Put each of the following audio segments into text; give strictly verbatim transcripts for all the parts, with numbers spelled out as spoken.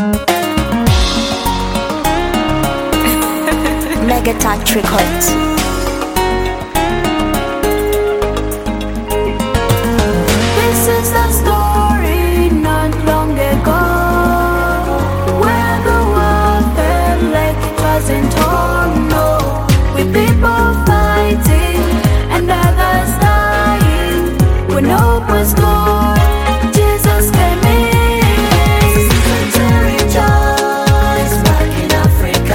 Mega Touch Records. This is the story not long ago, where the world felt like it wasn't torn. No, with people fighting and others dying, when hope was gone, Jesus came in to rejoice back in Africa.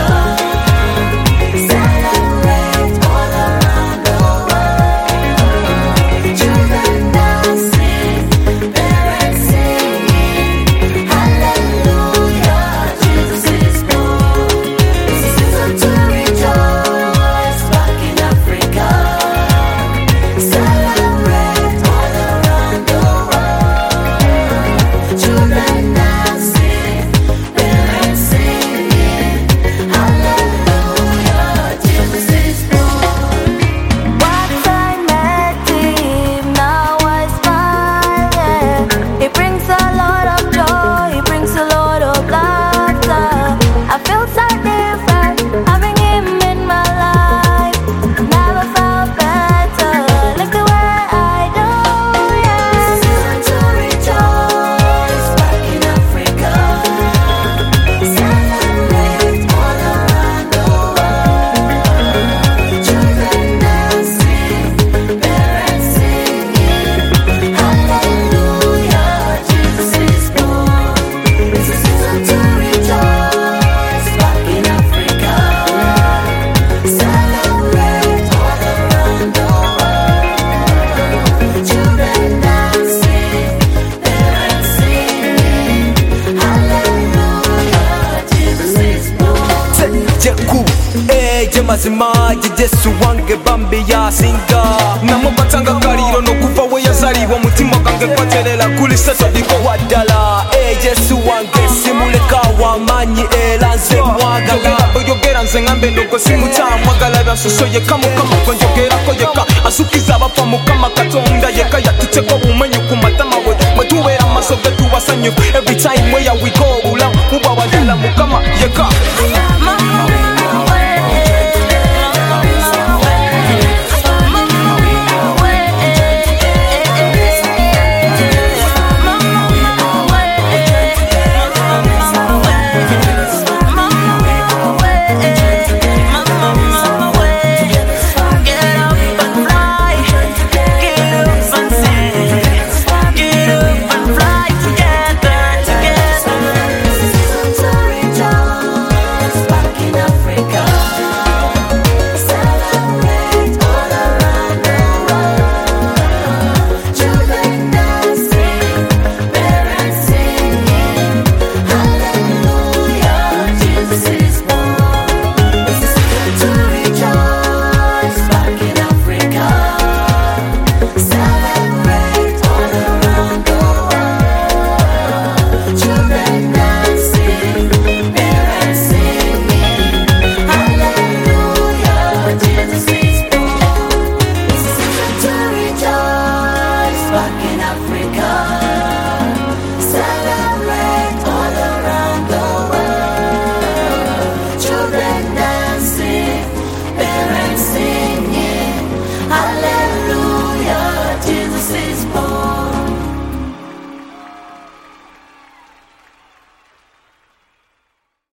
Celebrate all around the world. Children dancing, parents singing, hallelujah, Jesus is born. This is season to rejoice back in Africa. Celebrate all around the world. Children dancing, parents singing, hallelujah, Jesus is born. Once I met him, now I smile, yeah. He brings a lot of joy, he brings a lot of laughter. I feel so different having him in my life. Never felt better, look the way I do, yeah. This is season to rejoice back in Africa. Celebrate all around the world. Children dancing, parents singing, hallelujah, Jesus is born. This is season to rejoice back in Africa. Celebrate all around the world. Children dancing, parents singing, hallelujah, Jesus is born. Jeku, eh, jemazima, jesu wange bambi ya singa. Namo batanga kaliro no kufa we yazaliwa mutima gange kwaterera kuli setodiko wadala. Eh, jesu wange simuleka wamanyi era nze mwagala. Boyogera nze ngambe ndogo simutamwagala byansosoye kamo kamo konjogerako yeka asukiza abafa mukama katonda yeka yatutseko bumenyi ku matama we mwe tubeera amaso ge tubasanyufu every time where we go bulamu muba wadala mukama yeka.